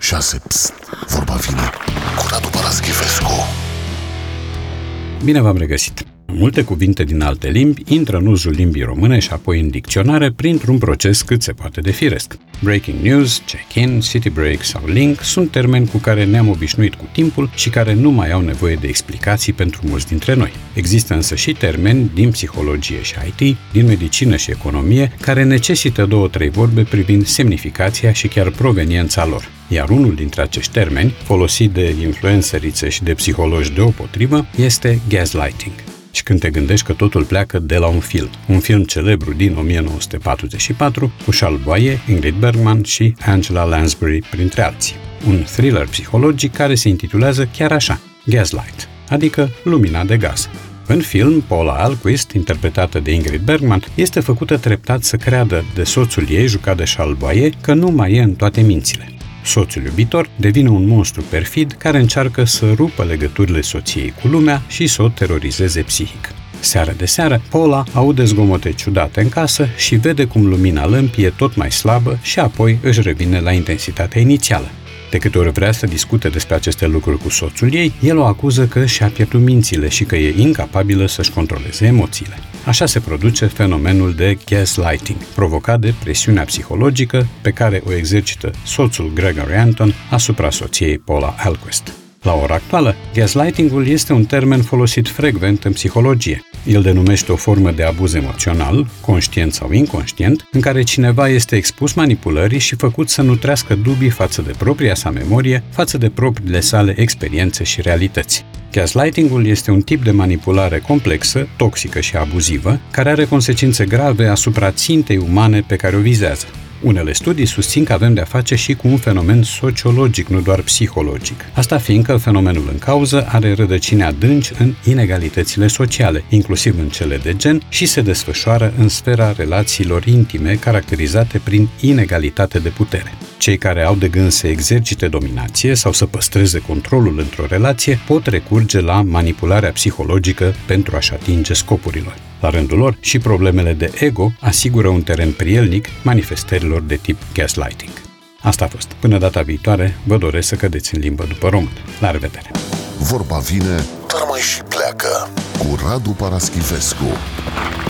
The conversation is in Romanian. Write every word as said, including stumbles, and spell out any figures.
șase. Psst, vorba vine cu Radu Paraschivescu. Bine v-am regăsit! Multe cuvinte din alte limbi intră în uzul limbii române și apoi în dicționare printr-un proces cât se poate de firesc. Breaking news, check-in, city break sau link sunt termeni cu care ne-am obișnuit cu timpul și care nu mai au nevoie de explicații pentru mulți dintre noi. Există însă și termeni din psihologie și I T, din medicină și economie, care necesită două-trei vorbe privind semnificația și chiar proveniența lor. Iar unul dintre acești termeni, folosit de influencerițe și de psihologi deopotrivă, este gaslighting. Și când te gândești că totul pleacă de la un film, un film celebru din nouăsprezece patruzeci și patru, cu Charles Boyer, Ingrid Bergman și Angela Lansbury, printre alții. Un thriller psihologic care se intitulează chiar așa, Gaslight, adică lumina de gaz. În film, Paula Alquist, interpretată de Ingrid Bergman, este făcută treptat să creadă de soțul ei, jucat de Charles Boyer, că nu mai e în toate mințile. Soțul iubitor devine un monstru perfid care încearcă să rupă legăturile soției cu lumea și să o terorizeze psihic. Seară de seară, Paula aude zgomote ciudate în casă și vede cum lumina lămpii e tot mai slabă și apoi își revine la intensitatea inițială. De câte ori vrea să discute despre aceste lucruri cu soțul ei, el o acuză că și-a pierdut mințile și că e incapabilă să-și controleze emoțiile. Așa se produce fenomenul de gaslighting, provocat de presiunea psihologică pe care o exercită soțul Gregory Anton asupra soției Paula Alquist. La ora actuală, gaslightingul este un termen folosit frecvent în psihologie. El denumește o formă de abuz emoțional, conștient sau inconștient, în care cineva este expus manipulării și făcut să nutrească dubii față de propria sa memorie, față de propriile sale experiențe și realități. Gaslightingul este un tip de manipulare complexă, toxică și abuzivă, care are consecințe grave asupra țintei umane pe care o vizează. Unele studii susțin că avem de-a face și cu un fenomen sociologic, nu doar psihologic. Asta fiindcă fenomenul în cauză are rădăcini adânci în inegalitățile sociale, inclusiv în cele de gen, și se desfășoară în sfera relațiilor intime, caracterizate prin inegalitate de putere. Cei care au de gând să exercite dominație sau să păstreze controlul într-o relație pot recurge la manipularea psihologică pentru a-și atinge scopurile. La rândul lor, și problemele de ego asigură un teren prielnic manifestărilor de tip gaslighting. Asta a fost. Până data viitoare, vă doresc să cădeți în limbă după română. La revedere! Vorba vine, dar mai și pleacă cu Radu Paraschivescu.